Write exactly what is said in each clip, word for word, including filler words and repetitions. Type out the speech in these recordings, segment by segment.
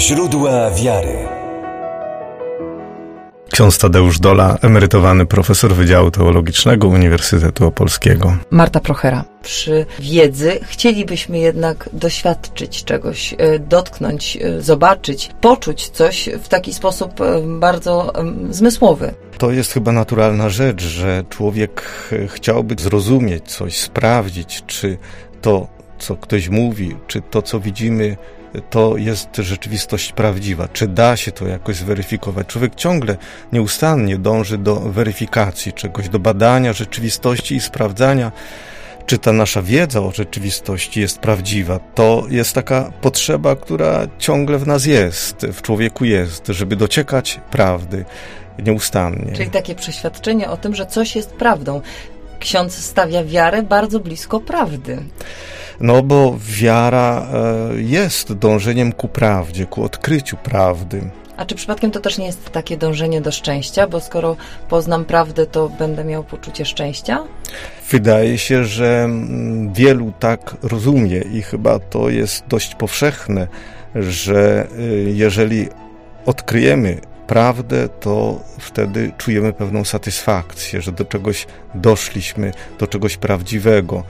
Źródła wiary. Ksiądz Tadeusz Dola, emerytowany profesor Wydziału Teologicznego Uniwersytetu Opolskiego. Marta Prochera. Przy wiedzy chcielibyśmy jednak doświadczyć czegoś, dotknąć, zobaczyć, poczuć coś w taki sposób bardzo zmysłowy. To jest chyba naturalna rzecz, że człowiek chciałby zrozumieć coś, sprawdzić, czy to, co ktoś mówi, czy to, co widzimy, to jest rzeczywistość prawdziwa. Czy da się to jakoś zweryfikować? Człowiek ciągle, nieustannie dąży do weryfikacji czegoś, do badania rzeczywistości i sprawdzania, czy ta nasza wiedza o rzeczywistości jest prawdziwa. To jest taka potrzeba, która ciągle w nas jest, w człowieku jest, żeby dociekać prawdy nieustannie. Czyli takie przeświadczenie o tym, że coś jest prawdą. Ksiądz stawia wiarę bardzo blisko prawdy. No bo wiara jest dążeniem ku prawdzie, ku odkryciu prawdy. A czy przypadkiem to też nie jest takie dążenie do szczęścia? Bo skoro poznam prawdę, to będę miał poczucie szczęścia? Wydaje się, że wielu tak rozumie i chyba to jest dość powszechne, że jeżeli odkryjemy prawdę, to wtedy czujemy pewną satysfakcję, że do czegoś doszliśmy, do czegoś prawdziwego.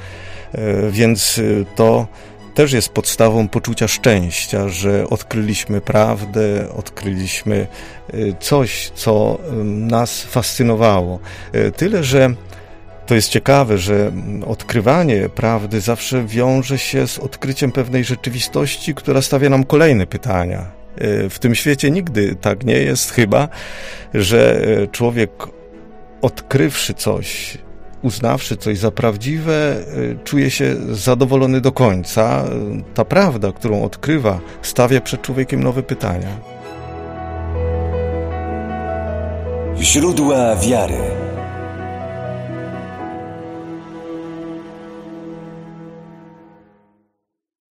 Więc to też jest podstawą poczucia szczęścia, że odkryliśmy prawdę, odkryliśmy coś, co nas fascynowało. Tyle, że to jest ciekawe, że odkrywanie prawdy zawsze wiąże się z odkryciem pewnej rzeczywistości, która stawia nam kolejne pytania. W tym świecie nigdy tak nie jest chyba, że człowiek odkrywszy coś, uznawszy coś za prawdziwe, czuje się zadowolony do końca. Ta prawda, którą odkrywa, stawia przed człowiekiem nowe pytania. Źródła wiary.